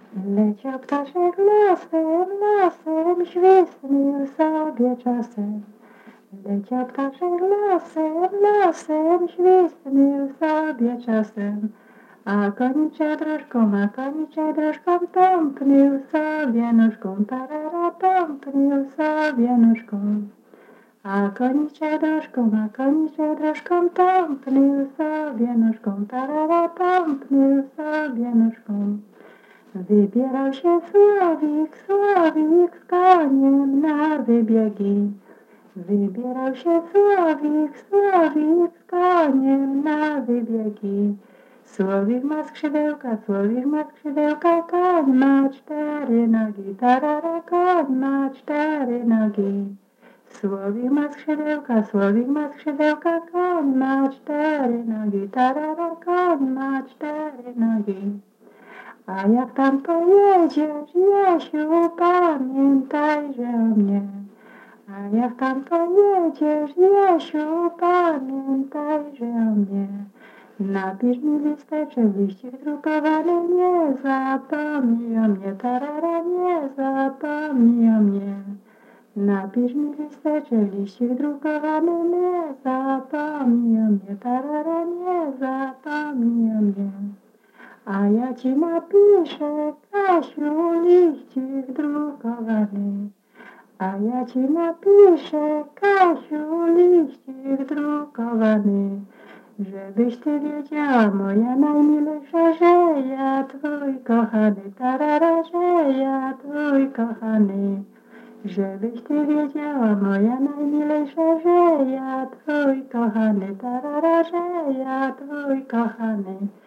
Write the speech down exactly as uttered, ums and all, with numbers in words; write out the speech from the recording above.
Leciał ptaszek lasem, lasem, świstnił sobie czasem. Leciał ptaszek lasem, lasem, świstnił sobie czasem. A konicze drożką, a konicze drożką, tąpnił sobie nóżką, tarara, tąpnił sobie nóżką. A konicze drożką, a konicze drożką, tąpnił sobie nóżką, tarara, tąpnił sobie nóżką. Wybierał się Sławik, Sławik z koniem na wybiegi. Wybierał się Sławik, Sławik z koniem na wybiegi. Słowik ma skrzydełka, Słowik ma skrzydełka, koń ma cztery nogi, tarara, koń ma cztery nogi. Słowik ma skrzydełka, Słowik ma skrzydełka, koń ma cztery nogi, tarara, koń ma cztery nogi. A jak tam pojedziesz, Jasiu, pamiętajże o mnie. A jak tam pojedziesz, Jasiu, pamiętajże o mnie. Napisz mi listeczek, liścik drukowany, nie zapomnij o mnie, tarara, nie zapomnij o mnie. Napisz mi listeczek, liścik drukowany, nie zapomnij o mnie, tarara, nie zapomnij o mnie. A ja ci napiszę, Kasiu, liścik drukowany. A ja ci napiszę, Kasiu, liścik drukowany. Żebyś ty wiedziała, moja najmilsza, że ja twój kochany, tarara, że ja twój kochany. Żebyś ty wiedziała, moja najmilsza, że ja twój kochany, tarara, że ja twój kochany.